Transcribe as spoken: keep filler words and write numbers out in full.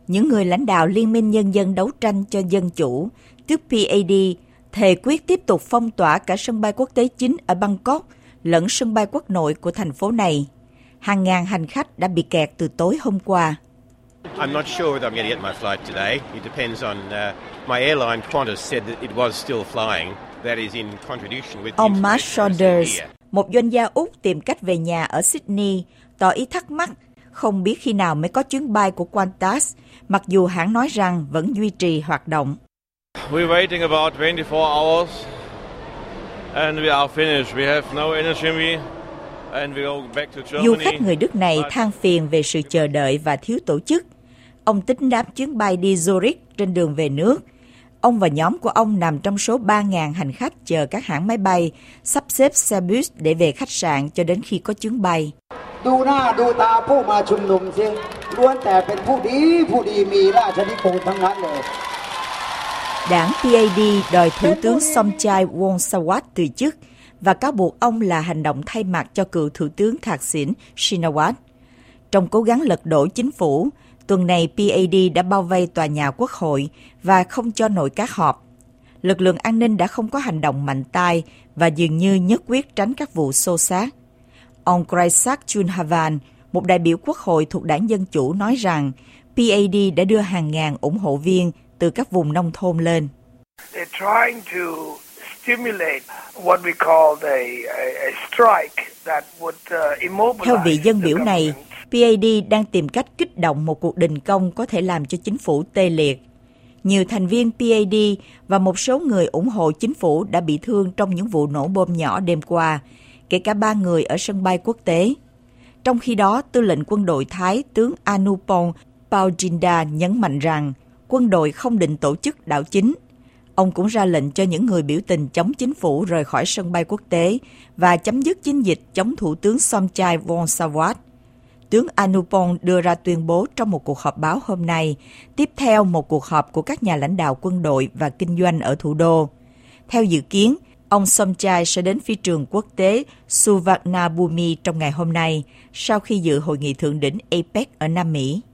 Những người lãnh đạo Liên minh Nhân dân đấu tranh cho dân chủ, tức pê a đê, thề quyết tiếp tục phong tỏa cả sân bay quốc tế chính ở Bangkok lẫn sân bay quốc nội của thành phố này. Hàng ngàn hành khách đã bị kẹt từ tối hôm qua. I'm not sure whether I'm going to get my flight today. It depends on uh, my airline Qantas said that it was still flying. That is in contradiction with the Ông Mark information I Saunders, received here. một doanh gia Úc tìm cách về nhà ở Sydney, tỏ ý thắc mắc không biết khi nào mới có chuyến bay của Qantas, mặc dù hãng nói rằng vẫn duy trì hoạt động. We're waiting about twenty-four hours and we are finished. We have no energy and we go back to Germany. Du khách người Đức này than phiền về sự chờ đợi và thiếu tổ chức. Ông tính đáp chuyến bay đi Zurich trên đường về nước. Ông và nhóm của ông nằm trong số ba nghìn hành khách chờ các hãng máy bay sắp xếp xe bus để về khách sạn cho đến khi có chuyến bay. Đảng pê a đê đòi Thủ tướng Somchai Wongsawat từ chức và cáo buộc ông là hành động thay mặt cho cựu Thủ tướng Thaksin Shinawatra. Trong cố gắng lật đổ chính phủ, tuần này pê a đê đã bao vây tòa nhà quốc hội và không cho nội các họp. Lực lượng an ninh đã không có hành động mạnh tay và dường như nhất quyết tránh các vụ xô xát. Ông Kraisak Chunhavan, một đại biểu quốc hội thuộc đảng Dân Chủ, nói rằng pê a đê đã đưa hàng ngàn ủng hộ viên từ các vùng nông thôn lên. Theo vị dân biểu này, pê a đê đang tìm cách kích động một cuộc đình công có thể làm cho chính phủ tê liệt. Nhiều thành viên pê a đê và một số người ủng hộ chính phủ đã bị thương trong những vụ nổ bom nhỏ đêm qua, kể cả ba người ở sân bay quốc tế. Trong khi đó, tư lệnh quân đội Thái tướng Anupong Paujinda nhấn mạnh rằng quân đội không định tổ chức đảo chính. Ông cũng ra lệnh cho những người biểu tình chống chính phủ rời khỏi sân bay quốc tế và chấm dứt chiến dịch chống Thủ tướng Somchai Wongsawat. Tướng Anupong đưa ra tuyên bố trong một cuộc họp báo hôm nay, tiếp theo một cuộc họp của các nhà lãnh đạo quân đội và kinh doanh ở thủ đô. Theo dự kiến, ông Somchai sẽ đến phi trường quốc tế Suvarnabhumi trong ngày hôm nay, sau khi dự hội nghị thượng đỉnh a pếch ở Nam Mỹ.